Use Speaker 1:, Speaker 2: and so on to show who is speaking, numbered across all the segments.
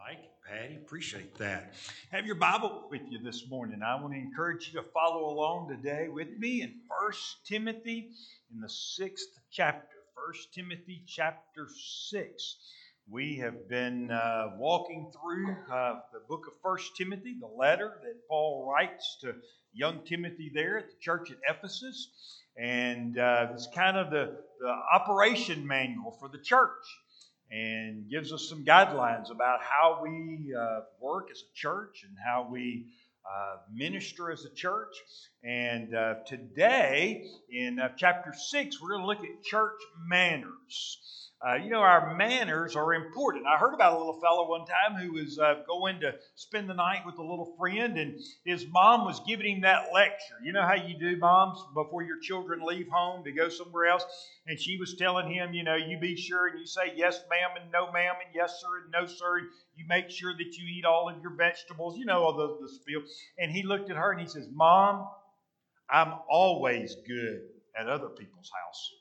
Speaker 1: Mike, Patty, appreciate that. Have your Bible with you this morning. I want to encourage you to follow along today with me in 1 Timothy in the 6th chapter. 1 Timothy chapter 6. We have been walking through the book of 1 Timothy, the letter that Paul writes to young Timothy there at the church at Ephesus. And it's kind of the operation manual for the church, and gives us some guidelines about how we work as a church and how we minister as a church. And today, in chapter 6, we're going to look at church manners. Our manners are important. I heard about a little fellow one time who was going to spend the night with a little friend, and his mom was giving him that lecture. You know how you do, moms, before your children leave home to go somewhere else? And she was telling him, you be sure and you say yes, ma'am, and no, ma'am, and yes, sir, and no, sir. And you make sure that you eat all of your vegetables, all the spiel. And he looked at her and he says, Mom, I'm always good at other people's house.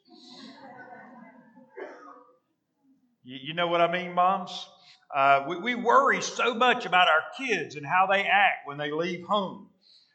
Speaker 1: You know what I mean, moms? We worry so much about our kids and how they act when they leave home.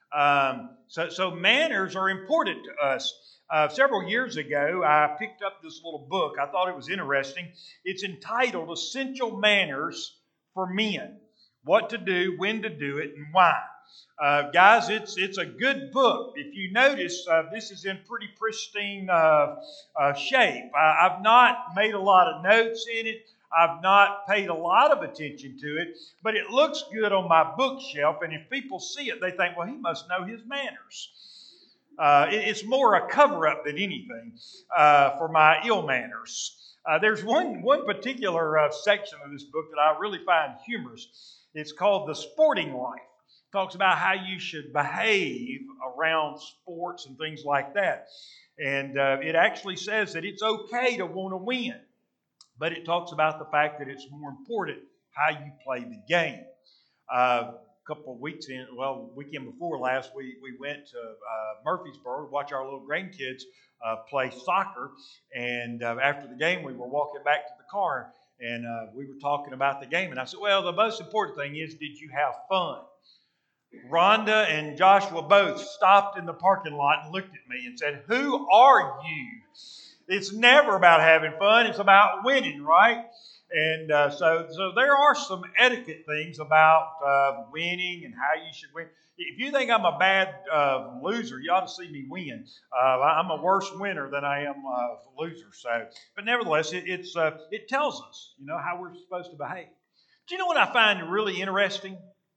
Speaker 1: So manners are important to us. Several years ago, I picked up this little book. I thought it was interesting. It's entitled Essential Manners for Men. What to do, when to do it, and why. Guys, it's a good book. If you notice, this is in pretty pristine shape. I've not made a lot of notes in it. I've not paid a lot of attention to it, but it looks good on my bookshelf, and if people see it, they think, well, he must know his manners. It's more a cover-up than anything for my ill manners. There's one particular section of this book that I really find humorous. It's called The Sporting Life. It talks about how you should behave around sports and things like that. And it actually says that it's okay to want to win, but it talks about the fact that it's more important how you play the game. Couple of weeks weekend before last, we went to Murfreesboro to watch our little grandkids play soccer. And after the game, we were walking back to the car, and we were talking about the game. And I said, well, the most important thing is, did you have fun? Rhonda and Joshua both stopped in the parking lot and looked at me and said, who are you? It's never about having fun. It's about winning, right? And so there are some etiquette things about winning and how you should win. If you think I'm a bad loser, you ought to see me win. I'm a worse winner than I am a loser. But nevertheless, it tells us, how we're supposed to behave. Do you know what I find really interesting?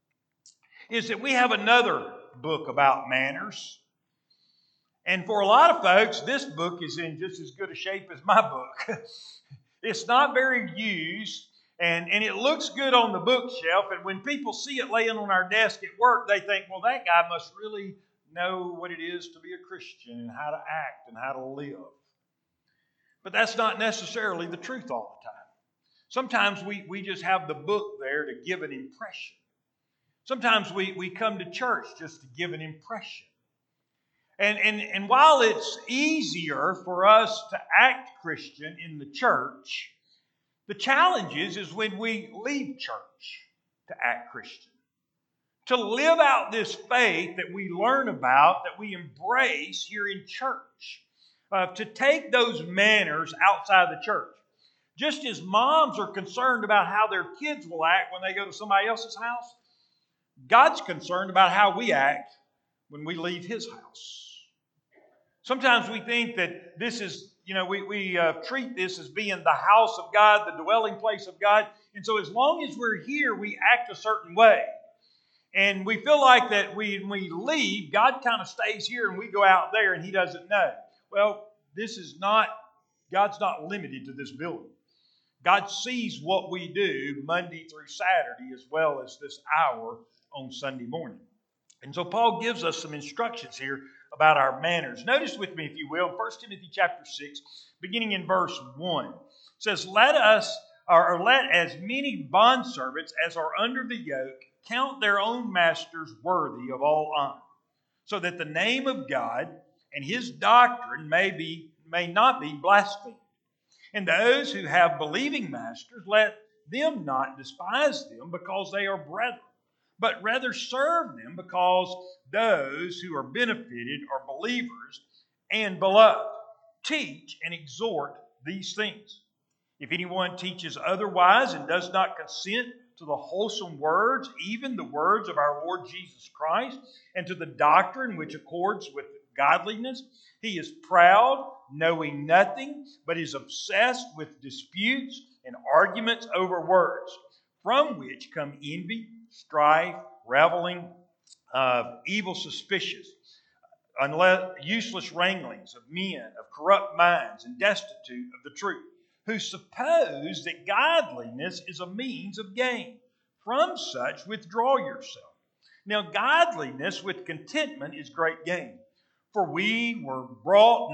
Speaker 1: Is that we have another book about manners. And for a lot of folks, this book is in just as good a shape as my book. It's not very used, and it looks good on the bookshelf. And when people see it laying on our desk at work, they think, well, that guy must really know what it is to be a Christian and how to act and how to live. But that's not necessarily the truth all the time. Sometimes we just have the book there to give an impression. Sometimes we come to church just to give an impression. And while it's easier for us to act Christian in the church, the challenge is when we leave church to act Christian. To live out this faith that we learn about, that we embrace here in church. To take those manners outside the church. Just as moms are concerned about how their kids will act when they go to somebody else's house, God's concerned about how we act when we leave His house. Sometimes we think that this is, we treat this as being the house of God, the dwelling place of God. And so as long as we're here, we act a certain way. And we feel like that when we leave, God kind of stays here and we go out there and He doesn't know. Well, God's not limited to this building. God sees what we do Monday through Saturday as well as this hour on Sunday morning. And so Paul gives us some instructions here about our manners. Notice with me, if you will, 1 Timothy chapter 6, beginning in verse 1. It says, let as many bondservants as are under the yoke count their own masters worthy of all honor, so that the name of God and His doctrine may not be blasphemed. And those who have believing masters, let them not despise them because they are brethren, but rather serve them because those who are benefited are believers and beloved. Teach and exhort these things. If anyone teaches otherwise and does not consent to the wholesome words, even the words of our Lord Jesus Christ, and to the doctrine which accords with godliness, he is proud, knowing nothing, but is obsessed with disputes and arguments over words, from which come envy, strife, reveling, evil suspicions, useless wranglings of men of corrupt minds and destitute of the truth, who suppose that godliness is a means of gain. From such withdraw yourself. Now godliness with contentment is great gain. For we brought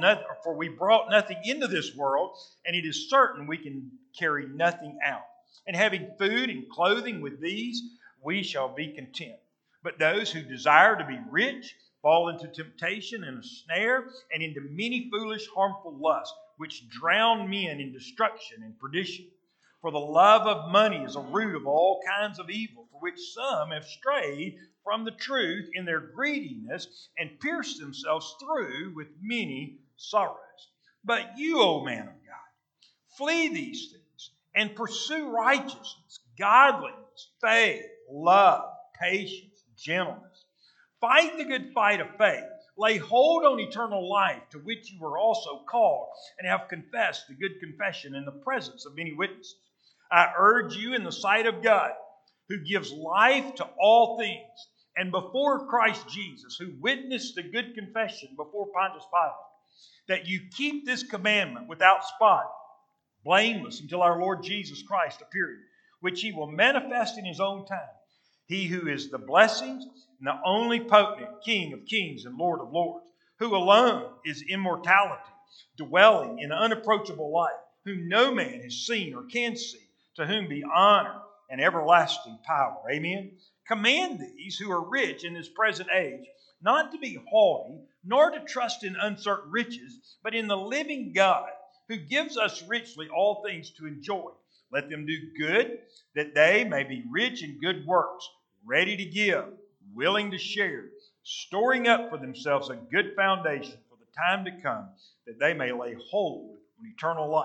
Speaker 1: nothing into this world, and it is certain we can carry nothing out. And having food and clothing with these, we shall be content. But those who desire to be rich fall into temptation and a snare, and into many foolish, harmful lusts, which drown men in destruction and perdition. For the love of money is a root of all kinds of evil, for which some have strayed from the truth in their greediness, and pierced themselves through with many sorrows. But you, O man of God, flee these things, and pursue righteousness, godliness, faith, love, patience, gentleness. Fight the good fight of faith. Lay hold on eternal life, to which you were also called, and have confessed the good confession in the presence of many witnesses. I urge you in the sight of God, who gives life to all things, and before Christ Jesus, who witnessed the good confession before Pontius Pilate, that you keep this commandment without spot, blameless, until our Lord Jesus Christ appears, which he will manifest in his own time. He who is the blessings and the only potent King of kings and Lord of lords, who alone is immortality, dwelling in unapproachable light, whom no man has seen or can see, to whom be honor and everlasting power. Amen. Command these who are rich in this present age not to be haughty, nor to trust in uncertain riches, but in the living God, who gives us richly all things to enjoy. Let them do good, that they may be rich in good works, ready to give, willing to share, storing up for themselves a good foundation for the time to come, that they may lay hold on eternal life.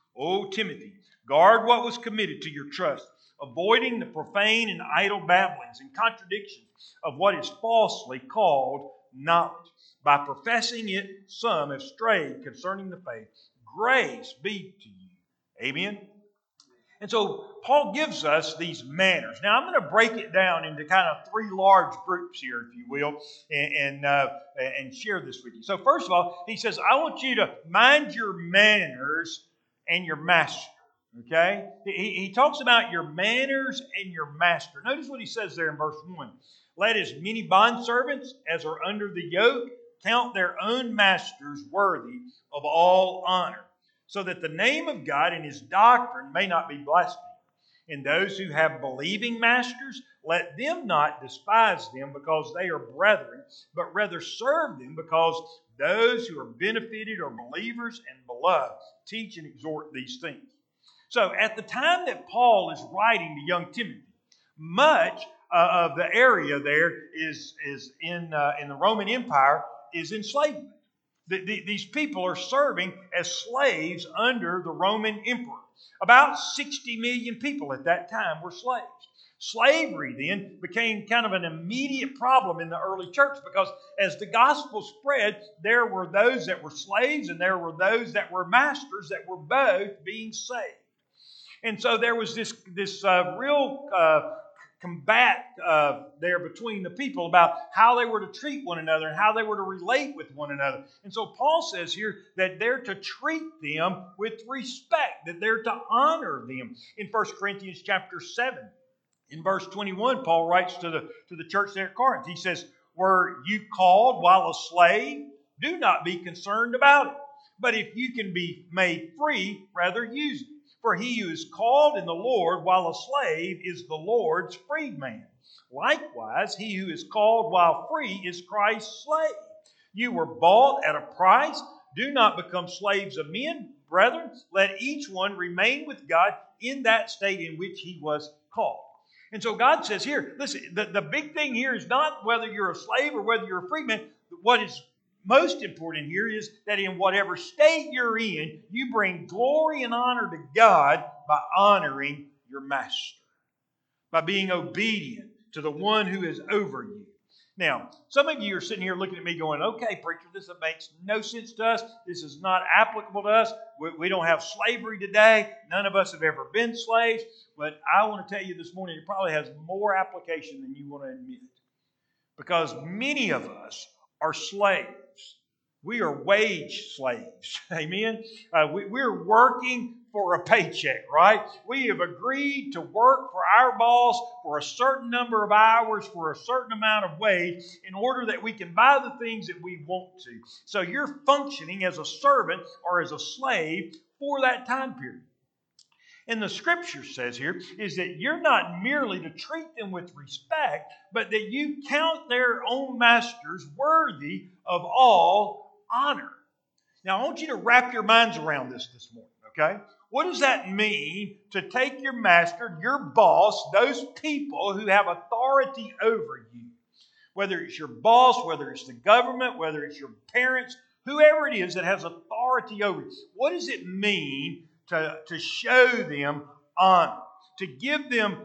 Speaker 1: O Timothy, guard what was committed to your trust, avoiding the profane and idle babblings and contradictions of what is falsely called knowledge. By professing it, some have strayed concerning the faith. Grace be to you. Amen. And so Paul gives us these manners. Now I'm going to break it down into kind of three large groups here, if you will, and share this with you. So first of all, he says, I want you to mind your manners and your master. Okay? He talks about your manners and your master. Notice what he says there in verse 1. Let as many bondservants as are under the yoke count their own masters worthy of all honor, so that the name of God and his doctrine may not be blasphemed. And those who have believing masters, let them not despise them because they are brethren, but rather serve them because those who are benefited are believers and beloved. Teach and exhort these things. So at the time that Paul is writing to young Timothy, much of the area there is in the Roman Empire is enslavement. These people are serving as slaves under the Roman emperor. About 60 million people at that time were slaves. Slavery then became kind of an immediate problem in the early church because as the gospel spread, there were those that were slaves and there were those that were masters that were both being saved. And so there was this real combat there between the people about how they were to treat one another and how they were to relate with one another. And so Paul says here that they're to treat them with respect, that they're to honor them. In 1 Corinthians chapter 7, in verse 21, Paul writes to the church there at Corinth. He says, were you called while a slave? Do not be concerned about it. But if you can be made free, rather use it. For he who is called in the Lord while a slave is the Lord's freedman. Likewise, he who is called while free is Christ's slave. You were bought at a price. Do not become slaves of men, brethren, let each one remain with God in that state in which he was called. And so God says here, listen, the big thing here is not whether you're a slave or whether you're a free man. What is most important here is that in whatever state you're in, you bring glory and honor to God by honoring your master, by being obedient to the one who is over you. Now, some of you are sitting here looking at me going, okay, preacher, this makes no sense to us. This is not applicable to us. We don't have slavery today. None of us have ever been slaves. But I want to tell you this morning, it probably has more application than you want to admit. Because many of us are slaves. We are wage slaves. Amen? We're working for a paycheck, right? We have agreed to work for our boss for a certain number of hours for a certain amount of wage in order that we can buy the things that we want to. So you're functioning as a servant or as a slave for that time period. And the scripture says here is that you're not merely to treat them with respect, but that you count their own masters worthy of all honor. Now, I want you to wrap your minds around this morning, okay? What does that mean to take your master, your boss, those people who have authority over you? Whether it's your boss, whether it's the government, whether it's your parents, whoever it is that has authority over you. What does it mean to show them honor, to give them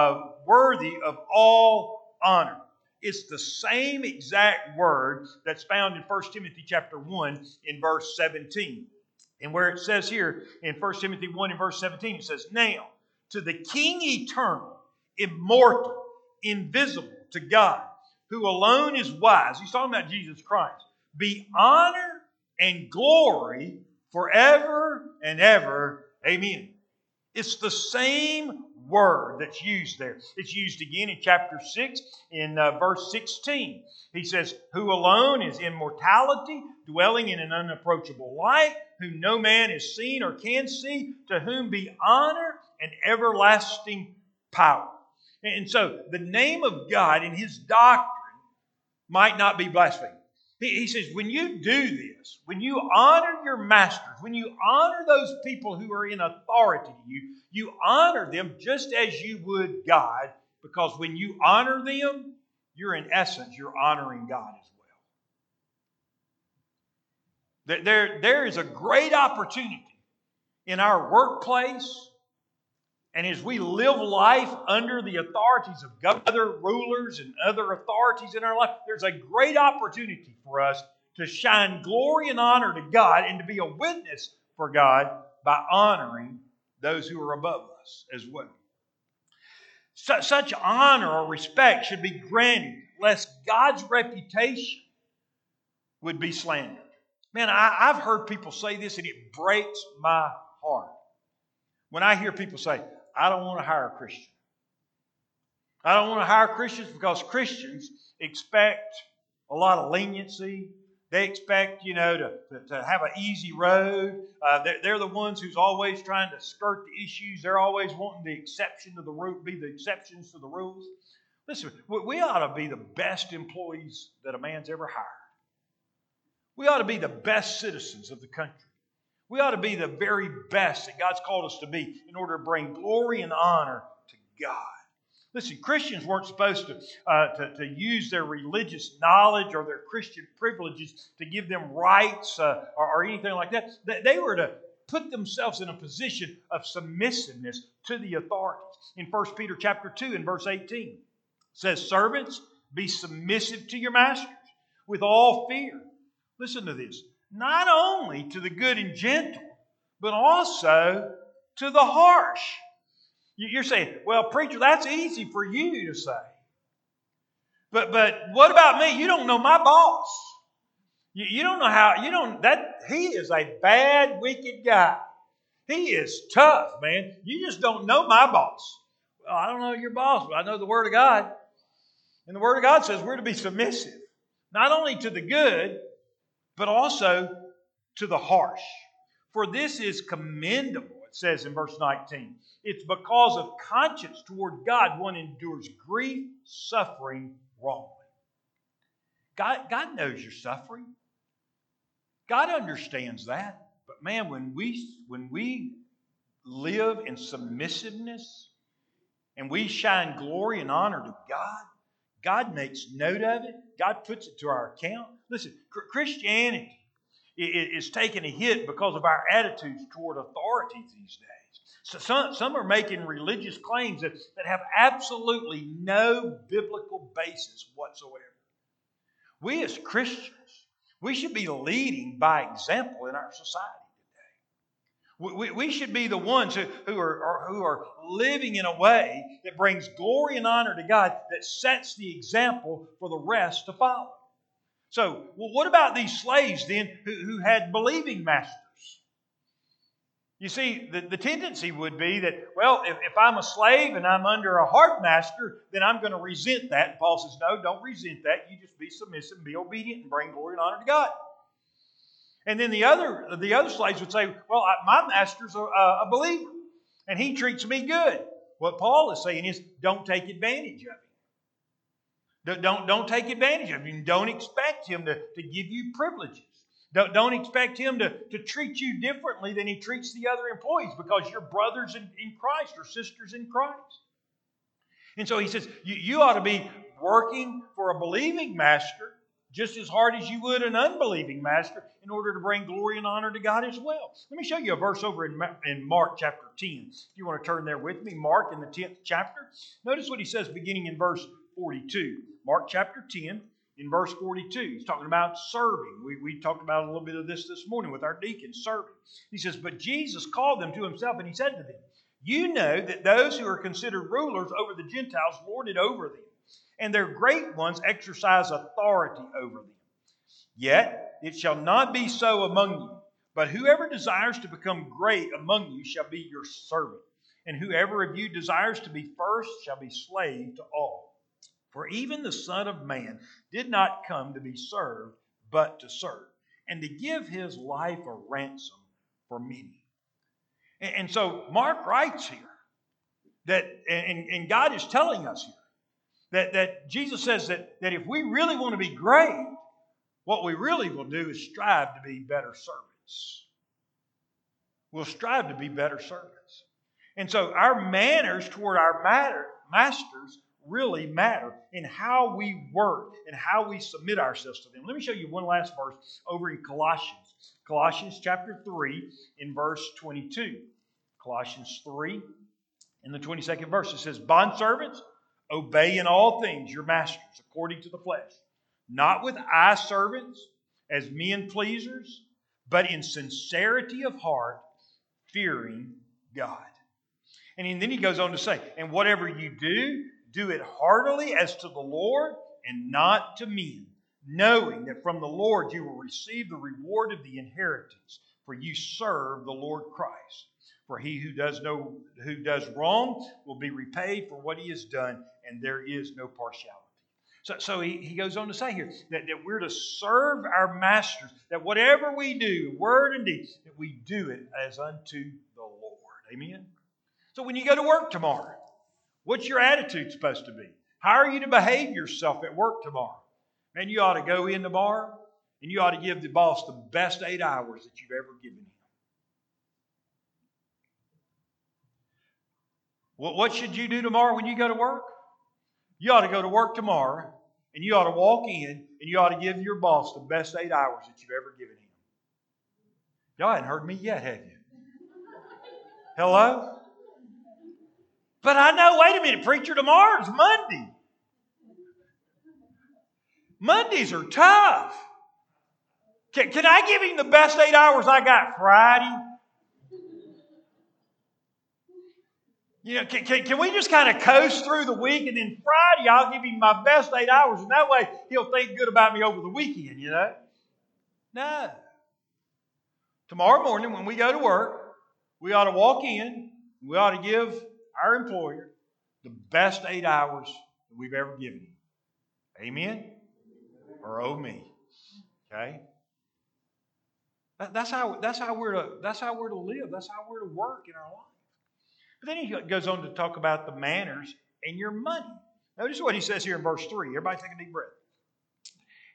Speaker 1: worthy of all honor? It's the same exact word that's found in 1 Timothy chapter 1 in verse 17. And where it says here in 1 Timothy 1 in verse 17, it says, now to the King eternal, immortal, invisible, to God, who alone is wise. He's talking about Jesus Christ. Be honor and glory forever and ever. Amen. It's the same word that's used there. It's used again in chapter 6 in verse 16. He says, who alone is immortality, dwelling in an unapproachable light, whom no man has seen or can see, to whom be honor and everlasting power. And so the name of God and His doctrine might not be blasphemed. He says, when you do this, when you honor your masters, when you honor those people who are in authority to you, you honor them just as you would God, because when you honor them, you're in essence, you're honoring God as well. There is a great opportunity in our workplace, and as we live life under the authorities of other rulers and other authorities in our life, there's a great opportunity for us to shine glory and honor to God and to be a witness for God by honoring those who are above us as well. Such honor or respect should be granted lest God's reputation would be slandered. Man, I've heard people say this and it breaks my heart. When I hear people say, I don't want to hire a Christian. I don't want to hire Christians because Christians expect a lot of leniency. They expect, to have an easy road. They're the ones who's always trying to skirt the issues. They're always wanting the exception to the rule, be the exceptions to the rules. Listen, we ought to be the best employees that a man's ever hired. We ought to be the best citizens of the country. We ought to be the very best that God's called us to be in order to bring glory and honor to God. Listen, Christians weren't supposed to use their religious knowledge or their Christian privileges to give them rights or anything like that. They were to put themselves in a position of submissiveness to the authorities. In 1 Peter chapter 2 and verse 18, it says, servants, be submissive to your masters with all fear. Listen to this. Not only to the good and gentle, but also to the harsh. You're saying, well, preacher, that's easy for you to say. But what about me? You don't know my boss. You don't know how, he is a bad, wicked guy. He is tough, man. You just don't know my boss. Well, I don't know your boss, but I know the Word of God. And the Word of God says we're to be submissive, not only to the good, but also to the harsh. For this is commendable, it says in verse 19. It's because of conscience toward God one endures grief, suffering wrongly. God knows you're suffering. God understands that. But man, when we live in submissiveness and we shine glory and honor to God, God makes note of it. God puts it to our account. Listen, Christianity is taking a hit because of our attitudes toward authority these days. So some are making religious claims that have absolutely no biblical basis whatsoever. We as Christians, we should be leading by example in our society today. We should be the ones who are living in a way that brings glory and honor to God, that sets the example for the rest to follow. So, what about these slaves then who had believing masters? You see, the tendency would be that, well, if I'm a slave and I'm under a hard master, then I'm going to resent that. And Paul says, no, don't resent that. You just be submissive, be obedient, and bring glory and honor to God. And then the other slaves would say, well, my master's a believer, and he treats me good. What Paul is saying is, don't take advantage of him. Don't take advantage of him. Don't expect him to give you privileges. Don't expect him to treat you differently than he treats the other employees, because you're brothers in Christ or sisters in Christ. And so he says, you ought to be working for a believing master just as hard as you would an unbelieving master in order to bring glory and honor to God as well. Let me show you a verse over in Mark chapter 10. If you want to turn there with me, Mark in the 10th chapter. Notice what he says beginning in verse 42. Mark chapter 10. In verse 42, he's talking about serving. We talked about a little bit of this morning with our deacons, serving. He says, but Jesus called them to himself, and he said to them, you know that those who are considered rulers over the Gentiles lord it over them, and their great ones exercise authority over them. Yet it shall not be so among you, but whoever desires to become great among you shall be your servant, and whoever of you desires to be first shall be slave to all. For even the Son of Man did not come to be served, but to serve, and to give his life a ransom for many. And so Mark writes here that, and God is telling us here, that Jesus says that if we really want to be great, what we really will do is strive to be better servants. We'll strive to be better servants. And so our manners toward our masters really matter in how we work and how we submit ourselves to them. Let me show you one last verse over in Colossians. Colossians chapter 3 in verse 22. Colossians 3 in the 22nd verse. It says, bondservants, obey in all things your masters according to the flesh, not with eye servants as men pleasers, but in sincerity of heart, fearing God. And then he goes on to say, and whatever you do it heartily as to the Lord and not to men, knowing that from the Lord you will receive the reward of the inheritance, for you serve the Lord Christ. For he who does wrong will be repaid for what he has done, and there is no partiality. So he goes on to say here that we're to serve our masters, that whatever we do, word and deed, that we do it as unto the Lord. Amen? So when you go to work tomorrow, what's your attitude supposed to be? How are you to behave yourself at work tomorrow? Man, you ought to go in tomorrow and you ought to give the boss the best 8 hours that you've ever given him. What should you do tomorrow when you go to work? You ought to go to work tomorrow and you ought to walk in and you ought to give your boss the best 8 hours that you've ever given him. Y'all hadn't heard me yet, have you? Hello? But I know, wait a minute, preacher, tomorrow's Monday. Mondays are tough. Can I give him the best 8 hours I got Friday? You know, can we just kind of coast through the week and then Friday I'll give him my best 8 hours and that way he'll think good about me over the weekend, you know? No. Tomorrow morning when we go to work, we ought to walk in, we ought to give our employer the best 8 hours that we've ever given him. Amen? Or oh me. Okay? That's how we're to live. That's how we're to work in our life. But then he goes on to talk about the manners and your money. Notice what he says here in verse 3. Everybody take a deep breath.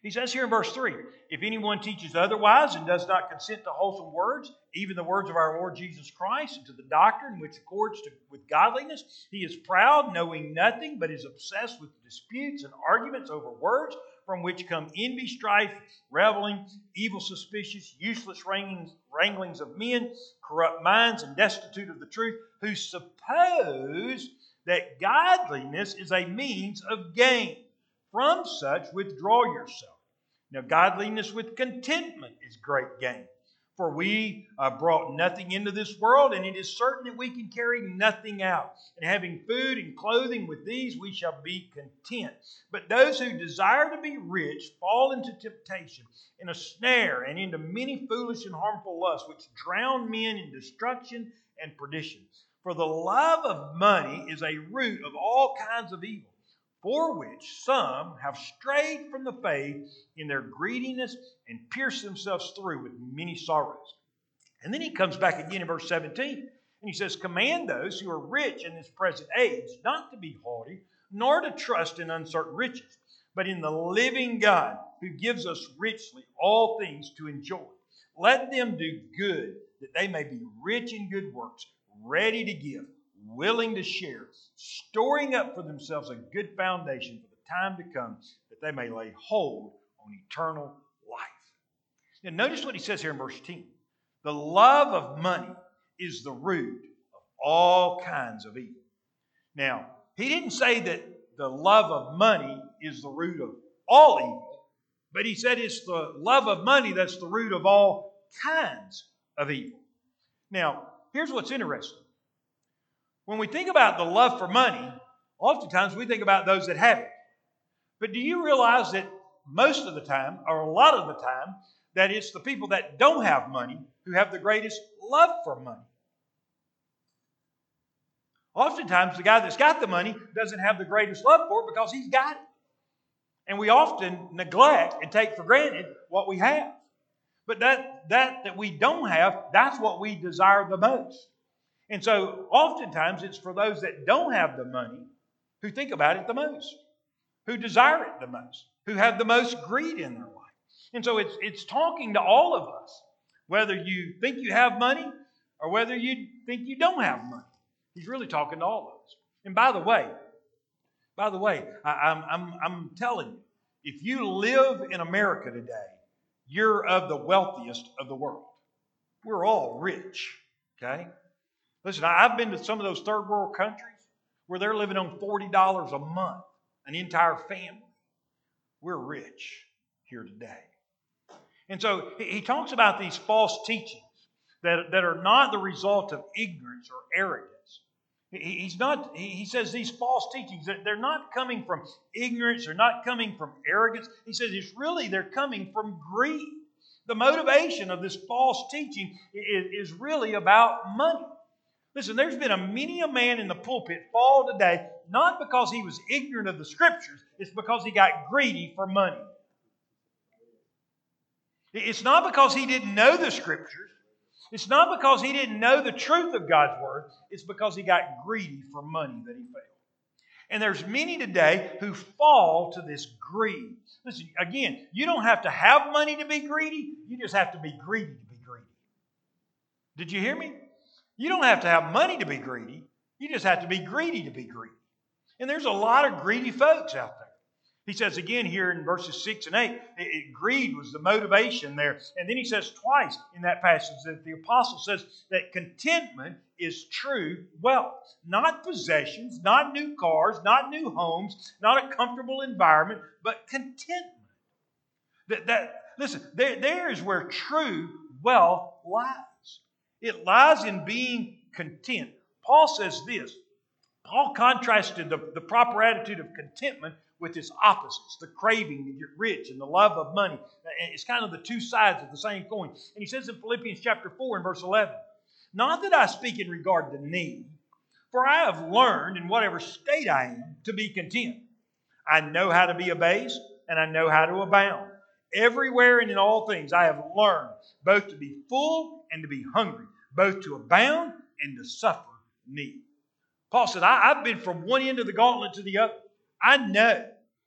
Speaker 1: He says here in verse 3, if anyone teaches otherwise and does not consent to wholesome words, even the words of our Lord Jesus Christ, and to the doctrine which accords with godliness, he is proud, knowing nothing, but is obsessed with disputes and arguments over words, from which come envy, strife, reveling, evil suspicious, useless wranglings of men, corrupt minds, and destitute of the truth, who suppose that godliness is a means of gain. From such withdraw yourself. Now, godliness with contentment is great gain. For we brought nothing into this world, and it is certain that we can carry nothing out. And having food and clothing, with these we shall be content. But those who desire to be rich fall into temptation, in a snare, and into many foolish and harmful lusts, which drown men in destruction and perdition. For the love of money is a root of all kinds of evil, for which some have strayed from the faith in their greediness and pierced themselves through with many sorrows. And then he comes back again in verse 17, and he says, command those who are rich in this present age not to be haughty, nor to trust in uncertain riches, but in the living God, who gives us richly all things to enjoy. Let them do good, that they may be rich in good works, ready to give, willing to share, storing up for themselves a good foundation for the time to come, that they may lay hold on eternal life. Now notice what he says here in verse 10. The love of money is the root of all kinds of evil. Now, he didn't say that the love of money is the root of all evil, but he said it's the love of money that's the root of all kinds of evil. Now, here's what's interesting. When we think about the love for money, oftentimes we think about those that have it. But do you realize that most of the time, or a lot of the time, that it's the people that don't have money who have the greatest love for money? Oftentimes, the guy that's got the money doesn't have the greatest love for it because he's got it. And we often neglect and take for granted what we have. But that we don't have, that's what we desire the most. And so oftentimes it's for those that don't have the money who think about it the most, who desire it the most, who have the most greed in their life. And so it's talking to all of us, whether you think you have money or whether you think you don't have money. He's really talking to all of us. And by the way, I'm telling you, if you live in America today, you're of the wealthiest of the world. We're all rich, okay? Listen, I've been to some of those third world countries where they're living on $40 a month, an entire family. We're rich here today. And so he talks about these false teachings that are not the result of ignorance or arrogance. He says these false teachings, they're not coming from ignorance, they're not coming from arrogance. He says they're coming from greed. The motivation of this false teaching is really about money. Listen, there's been many a man in the pulpit fall today, not because he was ignorant of the Scriptures, it's because he got greedy for money. It's not because he didn't know the Scriptures. It's not because he didn't know the truth of God's Word. It's because he got greedy for money that he failed. And there's many today who fall to this greed. Listen, again, you don't have to have money to be greedy. You just have to be greedy to be greedy. Did you hear me? You don't have to have money to be greedy. You just have to be greedy to be greedy. And there's a lot of greedy folks out there. He says again here in verses 6 and 8, greed was the motivation there. And then he says twice in that passage that the apostle says that contentment is true wealth. Not possessions, not new cars, not new homes, not a comfortable environment, but contentment. Listen, there is where true wealth lies. It lies in being content. Paul says this. Paul contrasted the proper attitude of contentment with its opposites, the craving to get rich and the love of money. It's kind of the two sides of the same coin. And he says in Philippians chapter 4 and verse 11, not that I speak in regard to need, for I have learned in whatever state I am to be content. I know how to be abased and I know how to abound. Everywhere and in all things I have learned both to be full and to be hungry, both to abound and to suffer need. Paul said, I've been from one end of the gauntlet to the other. I know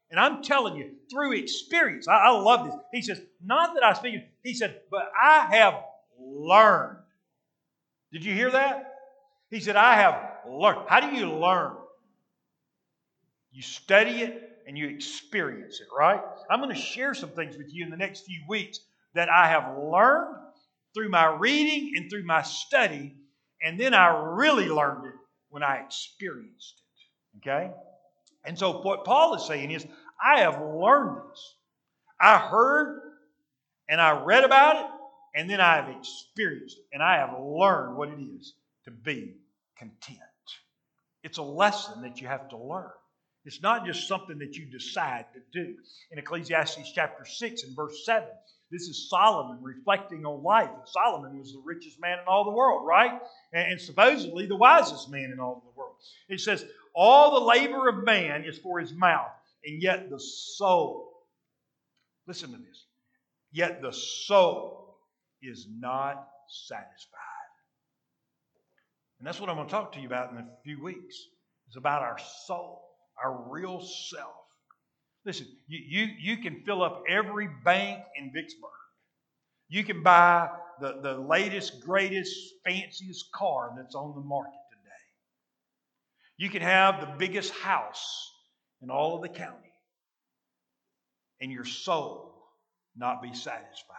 Speaker 1: And I'm telling you, through experience, I love this. He says, not that I speak, he said, but I have learned. Did you hear that? He said, I have learned. How do you learn? You study it and you experience it, right? I'm going to share some things with you in the next few weeks that I have learned through my reading and through my study, and then I really learned it when I experienced it. Okay? And so what Paul is saying is, I have learned this. I heard and I read about it, and then I have experienced it, and I have learned what it is to be content. It's a lesson that you have to learn. It's not just something that you decide to do. In Ecclesiastes chapter 6 and verse 7, this is Solomon reflecting on life. And Solomon was the richest man in all the world, right? And supposedly the wisest man in all the world. It says, all the labor of man is for his mouth, and yet the soul, listen to this, yet the soul is not satisfied. And that's what I'm going to talk to you about in a few weeks. It's about our soul, our real self. Listen, you can fill up every bank in Vicksburg. You can buy the latest, greatest, fanciest car that's on the market today. You can have the biggest house in all of the county, and your soul not be satisfied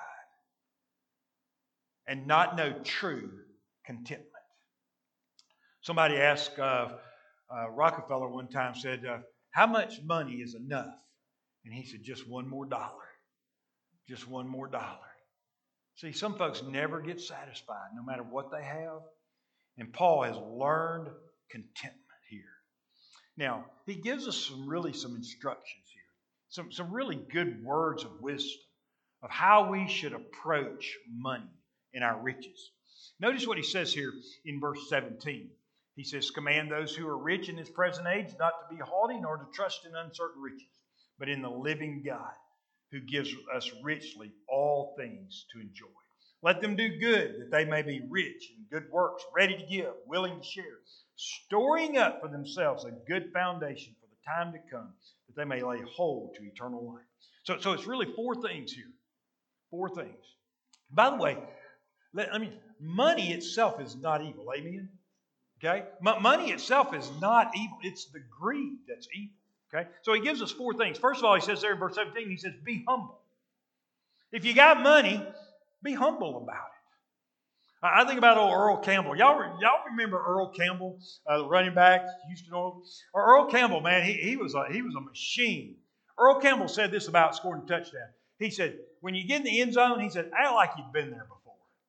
Speaker 1: and not know true contentment. Somebody asked Rockefeller one time, said, how much money is enough? And he said, just one more dollar. Just one more dollar. See, some folks never get satisfied no matter what they have. And Paul has learned contentment here. Now, he gives us some instructions here. Some really good words of wisdom of how we should approach money and our riches. Notice what he says here in verse 17. He says, command those who are rich in this present age not to be haughty nor to trust in uncertain riches, but in the living God who gives us richly all things to enjoy. Let them do good that they may be rich in good works, ready to give, willing to share, storing up for themselves a good foundation for the time to come, that they may lay hold to eternal life. So it's really four things here. Four things. By the way, money itself is not evil. Amen? Okay? Money itself is not evil. It's the greed that's evil. Okay? So he gives us four things. First of all, he says there in verse 17, he says, be humble. If you got money, be humble about it. I think about old Earl Campbell. Y'all remember Earl Campbell, the running back, Houston Oilers? Earl Campbell, man, he was a machine. Earl Campbell said this about scoring a touchdown. He said, when you get in the end zone, he said, act like you've been there before.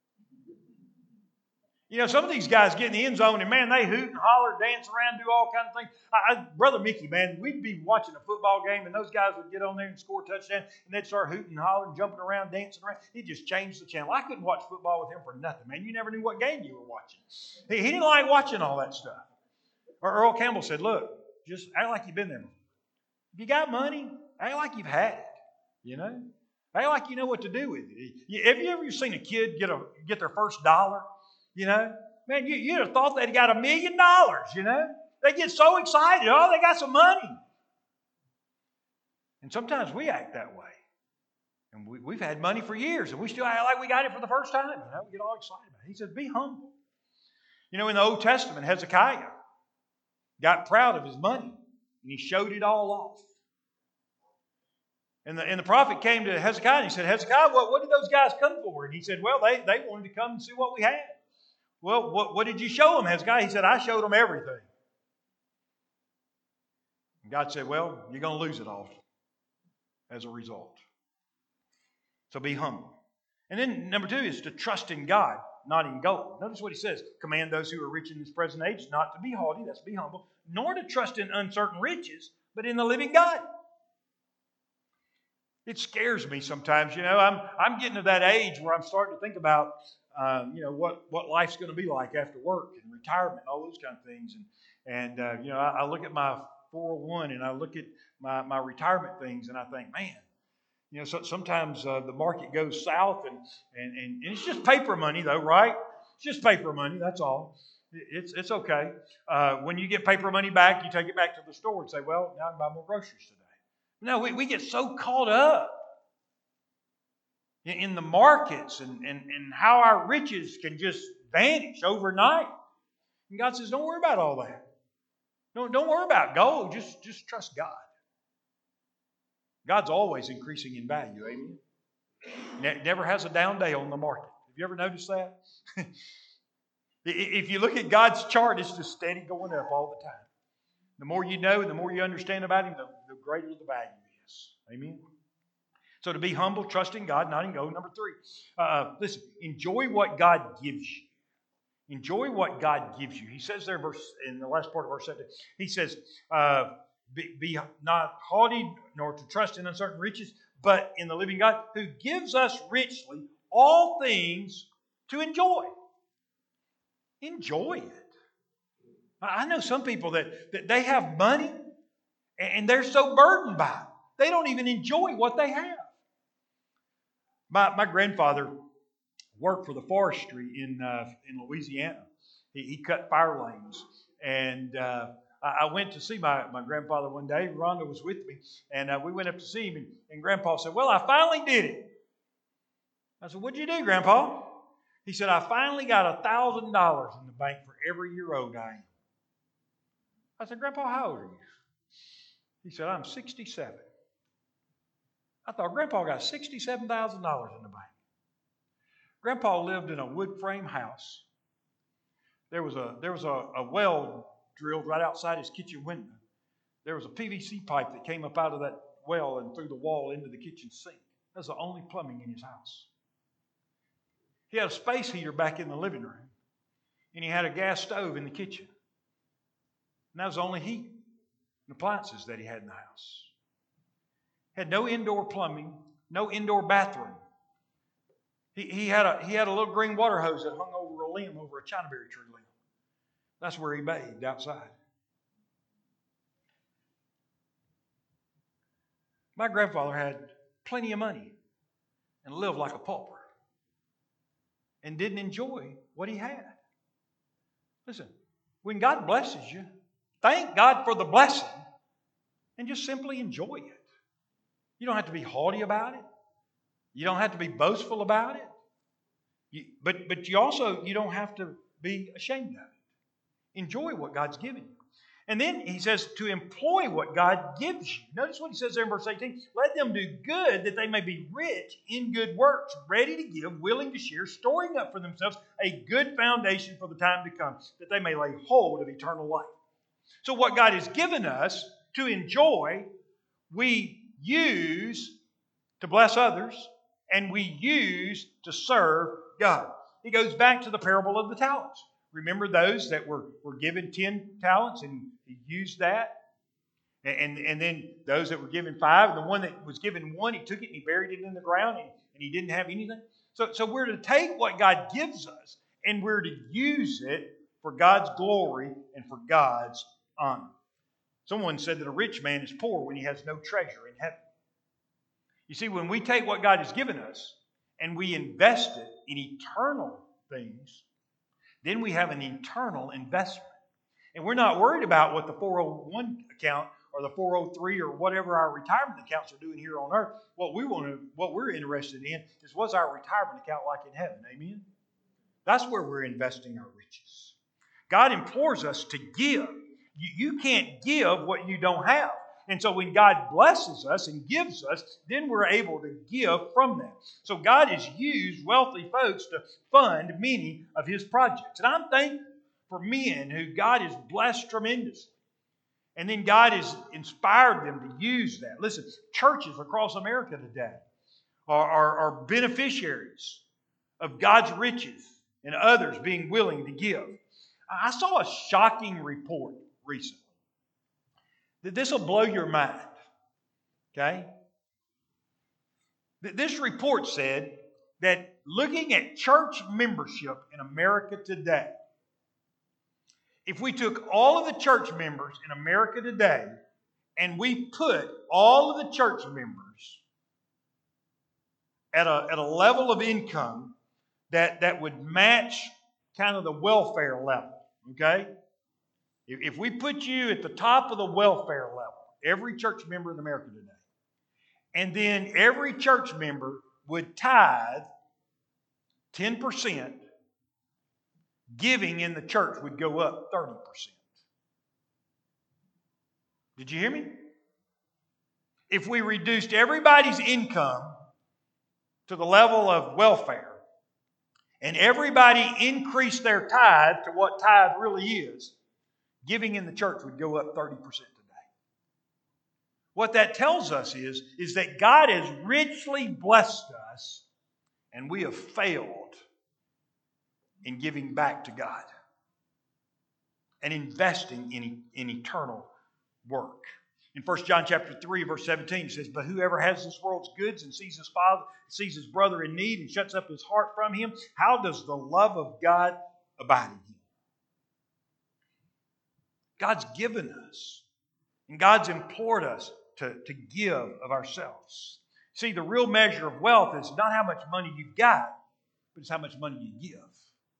Speaker 1: You know, some of these guys get in the end zone and, man, they hoot and holler, dance around, do all kinds of things. Brother Mickey, man, we'd be watching a football game and those guys would get on there and score a touchdown and they'd start hooting and hollering, jumping around, dancing around. He'd just change the channel. I couldn't watch football with him for nothing, man. You never knew what game you were watching. He didn't like watching all that stuff. Or Earl Campbell said, look, just act like you've been there before. If you got money, act like you've had it, you know? Act like you know what to do with it. Have you ever seen a kid get their first dollar? You know, man, you'd have thought they'd got $1 million, you know. They get so excited. Oh, they got some money. And sometimes we act that way. And we've had money for years, and we still act like we got it for the first time. You know, we get all excited about it. He says, be humble. You know, in the Old Testament, Hezekiah got proud of his money, and he showed it all off. And the prophet came to Hezekiah, and he said, Hezekiah, what did those guys come for? And he said, well, they wanted to come and see what we had. Well, what did you show them, Hezekiah? He said, I showed them everything. And God said, well, you're going to lose it all as a result. So be humble. And then number two is to trust in God, not in gold. Notice what he says. Command those who are rich in this present age not to be haughty, that's be humble, nor to trust in uncertain riches, but in the living God. It scares me sometimes. You know, I'm getting to that age where I'm starting to think about what life's going to be like after work and retirement, all those kind of things. And I look at my 401 and I look at my retirement things and I think, man, you know, sometimes the market goes south and it's just paper money though, right? It's just paper money, that's all. It's okay. When you get paper money back, you take it back to the store and say, well, now I can buy more groceries today. No, we get so caught up in the markets and how our riches can just vanish overnight. And God says, don't worry about all that. Don't worry about gold. Just trust God. God's always increasing in value. Amen. Never has a down day on the market. Have you ever noticed that? If you look at God's chart, it's just steady going up all the time. The more you know and the more you understand about Him, the greater the value is. Amen. So to be humble, trust in God, not in gold. Number 3, listen, enjoy what God gives you. Enjoy what God gives you. He says there in the last part of verse 7, he says, be not haughty nor to trust in uncertain riches, but in the living God who gives us richly all things to enjoy. Enjoy it. I know some people that they have money and they're so burdened by it. They don't even enjoy what they have. My grandfather worked for the forestry in Louisiana. He cut fire lanes. And I went to see my grandfather one day. Rhonda was with me. And we went up to see him. And Grandpa said, well, I finally did it. I said, what'd you do, Grandpa? He said, I finally got $1,000 in the bank for every year old I am. I said, Grandpa, how old are you? He said, I'm 67. I thought, Grandpa got $67,000 in the bank. Grandpa lived in a wood frame house. There was a well drilled right outside his kitchen window. There was a PVC pipe that came up out of that well and through the wall into the kitchen sink. That's the only plumbing in his house. He had a space heater back in the living room, and he had a gas stove in the kitchen. And that was the only heat and appliances that he had in the house. Had no indoor plumbing, no indoor bathroom. He had a little green water hose that hung over a limb, over a chinaberry tree limb. That's where he bathed, outside. My grandfather had plenty of money and lived like a pauper and didn't enjoy what he had. Listen, when God blesses you, thank God for the blessing and just simply enjoy it. You don't have to be haughty about it. You don't have to be boastful about it. But you don't have to be ashamed of it. Enjoy what God's given you. And then he says to employ what God gives you. Notice what he says there in verse 18. Let them do good that they may be rich in good works, ready to give, willing to share, storing up for themselves a good foundation for the time to come, that they may lay hold of eternal life. So what God has given us to enjoy, we use to bless others, and we use to serve God. He goes back to the parable of the talents. Remember those that were given 10 talents and he used that? And then those that were given 5, and the one that was given 1, he took it and he buried it in the ground and he didn't have anything. So we're to take what God gives us and we're to use it for God's glory and for God's honor. Someone said that a rich man is poor when he has no treasure in heaven. You see, when we take what God has given us and we invest it in eternal things, then we have an eternal investment. And we're not worried about what the 401 account or the 403 or whatever our retirement accounts are doing here on earth. What we're interested in is what's our retirement account like in heaven. Amen? That's where we're investing our riches. God implores us to give. You can't give what you don't have. And so when God blesses us and gives us, then we're able to give from that. So God has used wealthy folks to fund many of His projects. And I'm thankful for men who God has blessed tremendously. And then God has inspired them to use that. Listen, churches across America today are beneficiaries of God's riches and others being willing to give. I saw a shocking report recently. This will blow your mind. Okay? This report said that looking at church membership in America today, if we took all of the church members in America today and we put all of the church members at a level of income that would match kind of the welfare level, okay? If we put you at the top of the welfare level, every church member in America today, And then every church member would tithe 10%. Giving in the church would go up 30%. Did you hear me? If we reduced everybody's income to the level of welfare, and everybody increased their tithe to what tithe really is, giving in the church would go up 30% today. What that tells us is that God has richly blessed us, and we have failed in giving back to God and investing in eternal work. In 1 John chapter 3, verse 17, it says, "But whoever has this world's goods and sees his brother in need and shuts up his heart from him, how does the love of God abide in him?" God's given us, and God's implored us to give of ourselves. See, the real measure of wealth is not how much money you've got, but it's how much money you give.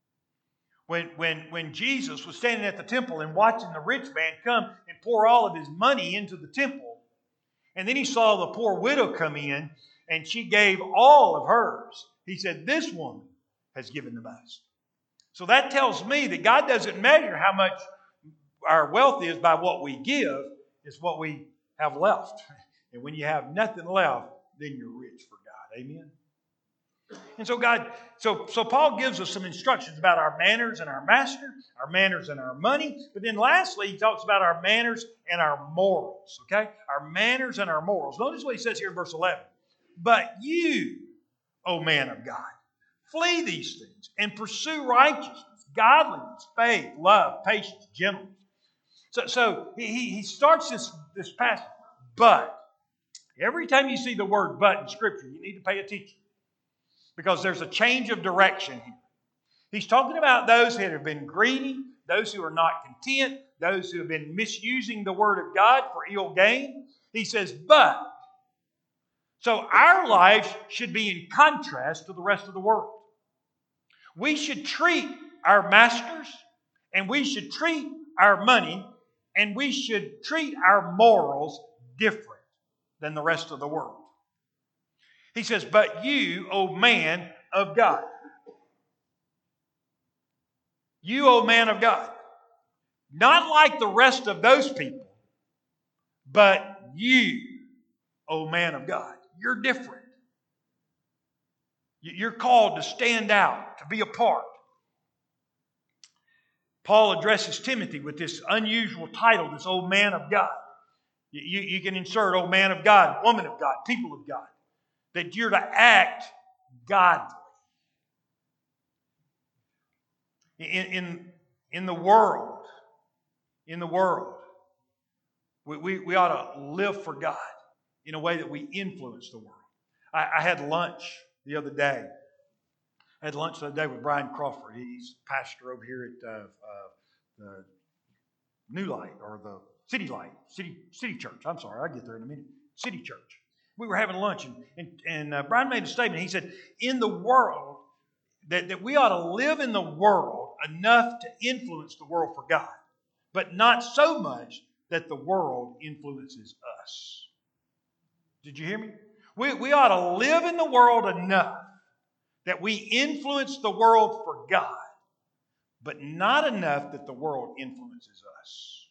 Speaker 1: When Jesus was standing at the temple and watching the rich man come and pour all of his money into the temple, and then he saw the poor widow come in and she gave all of hers, he said, "This woman has given the most." So that tells me that God doesn't measure how much our wealth is by what we give, it's what we have left. And when you have nothing left, then you're rich for God. Amen? And so Paul gives us some instructions about our manners and our master, our manners and our money. But then lastly, he talks about our manners and our morals. Okay? Our manners and our morals. Notice what he says here in verse 11. "But you, O man of God, flee these things and pursue righteousness, godliness, faith, love, patience, gentleness." So he starts this passage. But every time you see the word "but" in Scripture, you need to pay attention, because there's a change of direction here. He's talking about those that have been greedy, those who are not content, those who have been misusing the Word of God for ill gain. He says, "But." So our lives should be in contrast to the rest of the world. We should treat our masters, and we should treat our money, and we should treat our morals different than the rest of the world. He says, "But you, O man of God." You, O man of God. Not like the rest of those people, but you, O man of God. You're different. You're called to stand out, to be apart. Paul addresses Timothy with this unusual title, this "O man of God." You can insert "O man of God," "woman of God," "people of God." That you're to act godly. In the world, we ought to live for God in a way that we influence the world. I had lunch the other day. With Brian Crawford. He's pastor over here at the New Light, or the City Light, City Church. I'm sorry, I'll get there in a minute. City Church. We were having lunch, and Brian made a statement. He said, in the world, that we ought to live in the world enough to influence the world for God, but not so much that the world influences us. Did you hear me? We ought to live in the world enough that we influence the world for God, but not enough that the world influences us.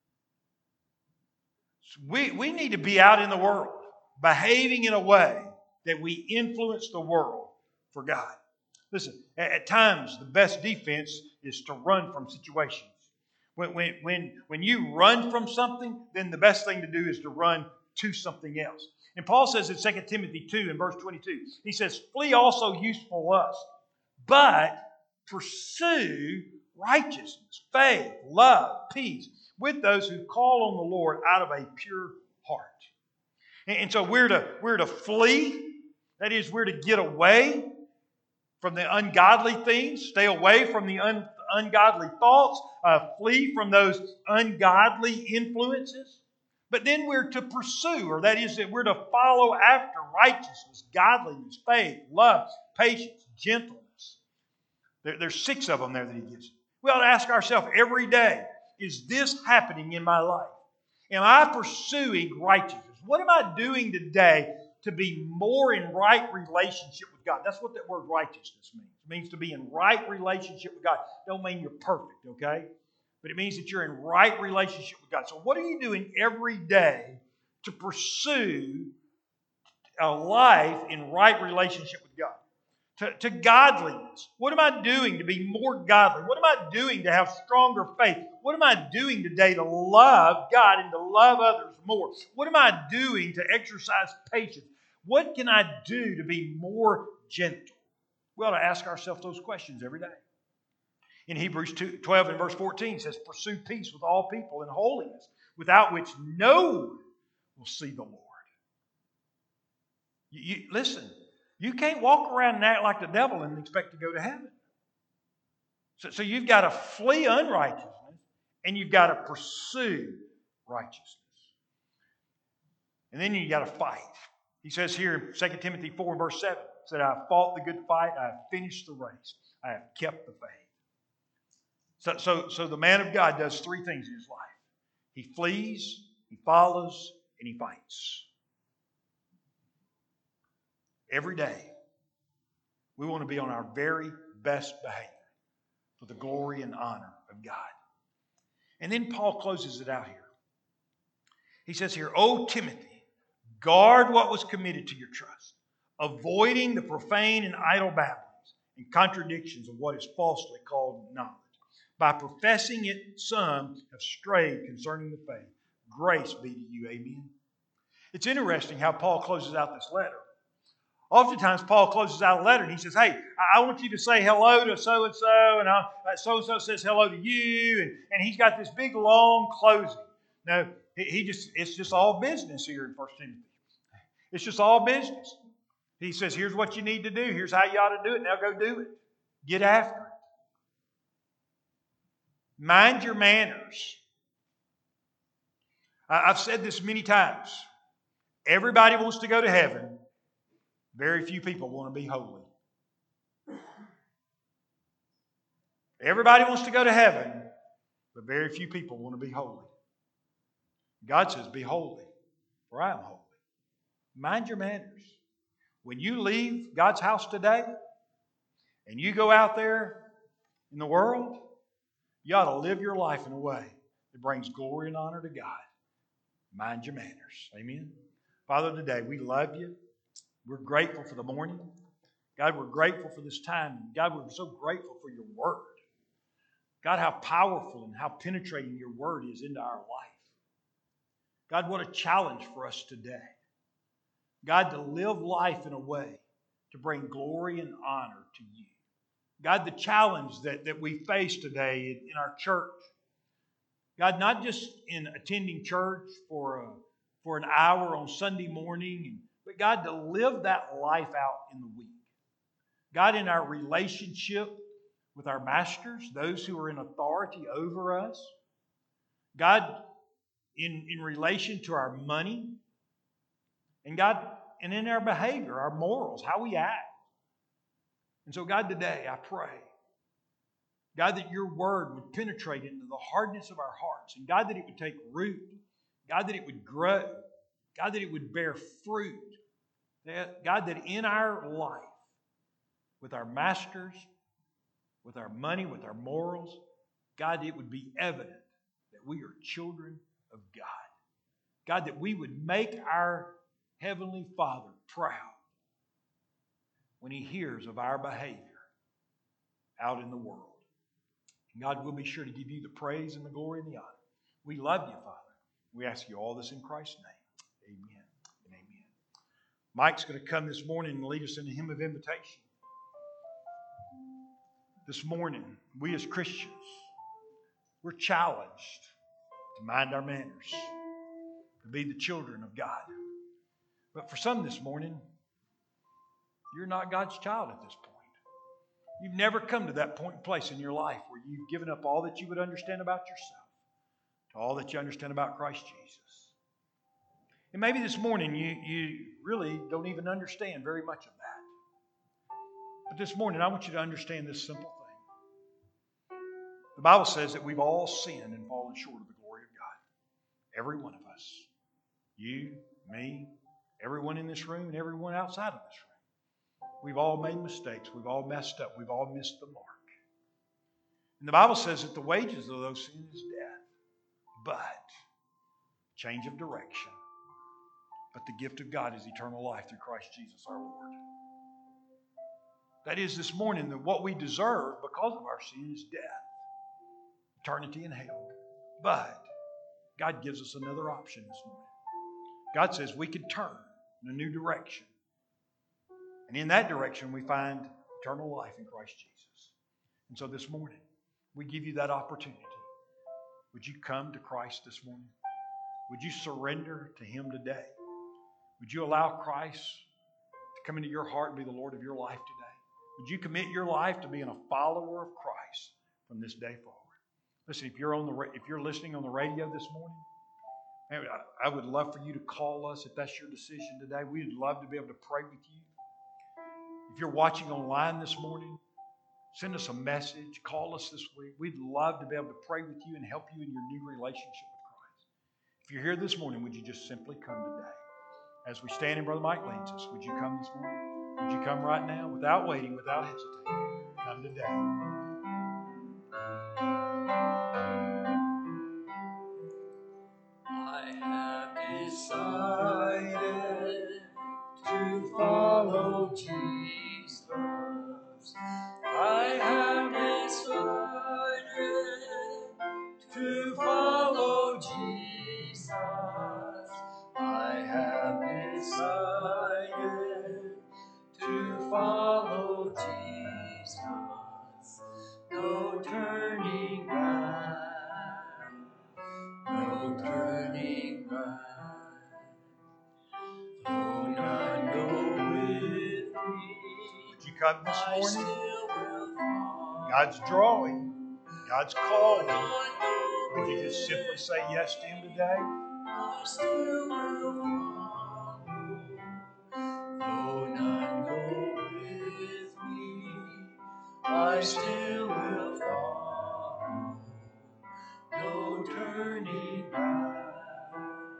Speaker 1: So we need to be out in the world, behaving in a way that we influence the world for God. Listen, at times the best defense is to run from situations. When you run from something, then the best thing to do is to run to something else. And Paul says in 2 Timothy 2 and verse 22, he says, "Flee also youthful lust, but pursue righteousness, faith, love, peace, with those who call on the Lord out of a pure heart." And so we're to flee. That is, we're to get away from the ungodly things, stay away from the ungodly thoughts, flee from those ungodly influences. But then we're to pursue, or that is that we're to follow after righteousness, godliness, faith, love, patience, gentleness. There's 6 of them there that he gives. We ought to ask ourselves every day, is this happening in my life? Am I pursuing righteousness? What am I doing today to be more in right relationship with God? That's what that word righteousness means. It means to be in right relationship with God. Don't mean you're perfect, okay? But it means that you're in right relationship with God. So what are you doing every day to pursue a life in right relationship with God? To godliness. What am I doing to be more godly? What am I doing to have stronger faith? What am I doing today to love God and to love others more? What am I doing to exercise patience? What can I do to be more gentle? We ought to ask ourselves those questions every day. In Hebrews 12 and verse 14 it says, pursue peace with all people and holiness, without which no one will see the Lord. Listen, you can't walk around and act like the devil and expect to go to heaven. So you've got to flee unrighteousness and you've got to pursue righteousness. And then you've got to fight. He says here in 2 Timothy 4 and verse 7, said, I have fought the good fight, I have finished the race, I have kept the faith. So the man of God does three things in his life. He flees, he follows, and he fights. Every day, we want to be on our very best behavior for the glory and honor of God. And then Paul closes it out here. He says here, O Timothy, guard what was committed to your trust, avoiding the profane and idle babblings and contradictions of what is falsely called knowledge. By professing it, some have strayed concerning the faith. Grace be to you. Amen. It's interesting how Paul closes out this letter. Oftentimes, Paul closes out a letter and he says, hey, I want you to say hello to so-and-so, and so-and-so says hello to you, and he's got this big, long closing. No, it's just all business here in 1 Timothy. It's just all business. He says, here's what you need to do. Here's how you ought to do it. Now go do it. Get after it. Mind your manners. I've said this many times. Everybody wants to go to heaven. Very few people want to be holy. Everybody wants to go to heaven, but very few people want to be holy. God says, be holy, for I am holy. Mind your manners. When you leave God's house today and you go out there in the world, you ought to live your life in a way that brings glory and honor to God. Mind your manners. Amen. Father, today we love you. We're grateful for the morning. God, we're grateful for this time. God, we're so grateful for your word. God, how powerful and how penetrating your word is into our life. God, what a challenge for us today. God, to live life in a way to bring glory and honor to you. God, the challenge that we face today in our church. God, not just in attending church for an hour on Sunday morning, but God, to live that life out in the week. God, in our relationship with our masters, those who are in authority over us. God, in relation to our money. And God, and in our behavior, our morals, how we act. And so, God, today I pray, God, that your word would penetrate into the hardness of our hearts. And God, that it would take root. God, that it would grow. God, that it would bear fruit. God, that in our life, with our masters, with our money, with our morals, God, it would be evident that we are children of God. God, that we would make our Heavenly Father proud when He hears of our behavior out in the world. And God, we'll be sure to give you the praise and the glory and the honor. We love you, Father. We ask you all this in Christ's name. Amen and amen. Mike's going to come this morning and lead us in a hymn of invitation. This morning, we as Christians, we're challenged to mind our manners, to be the children of God. But for some this morning, you're not God's child at this point. You've never come to that point and place in your life where you've given up all that you would understand about yourself to all that you understand about Christ Jesus. And maybe this morning you really don't even understand very much of that. But this morning I want you to understand this simple thing. The Bible says that we've all sinned and fallen short of the glory of God. Every one of us. You, me, everyone in this room, and everyone outside of this room. We've all made mistakes. We've all messed up. We've all missed the mark. And the Bible says that the wages of those sins is death, but change of direction. But the gift of God is eternal life through Christ Jesus our Lord. That is, this morning, that what we deserve because of our sin is death, eternity in hell. But God gives us another option this morning. God says we can turn in a new direction. And in that direction, we find eternal life in Christ Jesus. And so this morning, we give you that opportunity. Would you come to Christ this morning? Would you surrender to Him today? Would you allow Christ to come into your heart and be the Lord of your life today? Would you commit your life to being a follower of Christ from this day forward? Listen, if you're listening on the radio this morning, I would love for you to call us if that's your decision today. We'd love to be able to pray with you. If you're watching online this morning, send us a message. Call us this week. We'd love to be able to pray with you and help you in your new relationship with Christ. If you're here this morning, would you just simply come today? As we stand and Brother Mike leads us, would you come this morning? Would you come right now without waiting, without hesitating? Come today.
Speaker 2: I have decided to follow Jesus. I have decided to follow Jesus. I have decided to follow Jesus. No turning back. No turning back. Though none go with me,
Speaker 1: Would you come this
Speaker 2: I
Speaker 1: morning?
Speaker 2: still will follow.
Speaker 1: God's drawing. God's calling.
Speaker 2: None go
Speaker 1: Would you just simply say yes to Him today?
Speaker 2: I still will follow. Though none go with me, I still will follow. No turning back.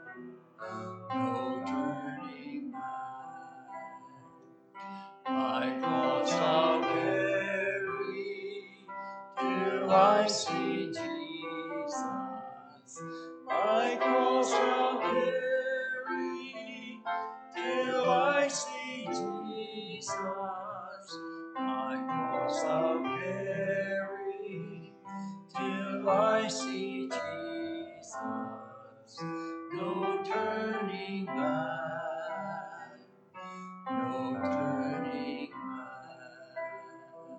Speaker 2: No turning back. My cross I'll carry till I see Jesus. My cross I'll carry till I see Jesus. My cross I'll carry till I see Jesus. No turning back. No turning back.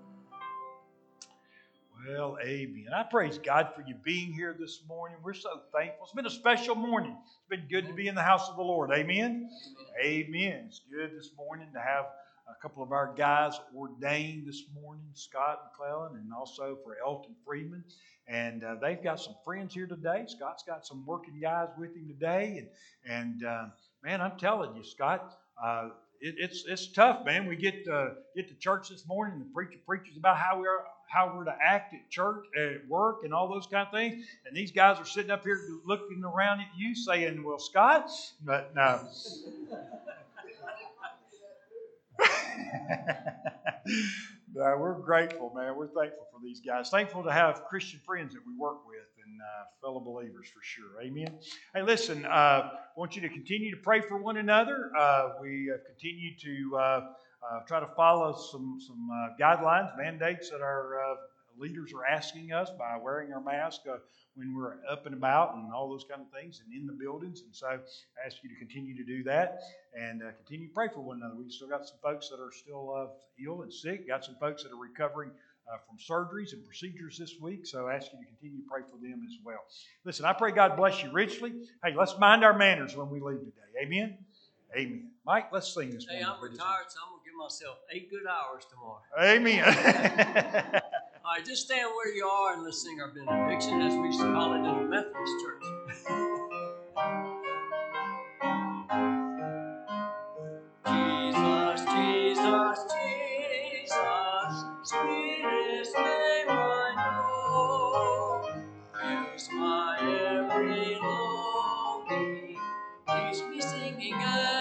Speaker 1: Well, amen. I praise God for you being here this morning. We're so thankful. It's been a special morning. It's been good to be in the house of the Lord. Amen? Amen. It's good this morning to have a couple of our guys ordained this morning, Scott McClellan, and also for Elton Friedman. And they've got some friends here today. Scott's got some working guys with him today. And man, I'm telling you, Scott, it's tough, man. We get to church this morning, and the preacher preaches about how we're to act at church, at work, and all those kind of things. And these guys are sitting up here looking around at you, saying, "Well, Scott," but no. No, we're grateful, man. We're thankful for these guys. Thankful to have Christian friends that we work with and fellow believers for sure. Amen. Hey, listen, I want you to continue to pray for one another. We continue to try to follow some guidelines, mandates that our leaders are asking us by wearing our mask when we're up and about and all those kind of things and in the buildings. And so I ask you to continue to do that and continue to pray for one another. We've still got some folks that are still ill and sick. Got some folks that are recovering from surgeries and procedures this week. So I ask you to continue to pray for them as well. Listen, I pray God bless you richly. Hey, let's mind our manners when we leave today. Amen? Amen. Mike, let's sing this morning.
Speaker 2: Hey, I'm retired, so I'm going to give myself 8 good hours tomorrow.
Speaker 1: Amen.
Speaker 2: All right, just stand where you are and let's sing our benediction, as we used to call it in the Methodist church. Jesus, Jesus, Jesus, sweetest name I know. Here's my every longing, keeps me singing. He good.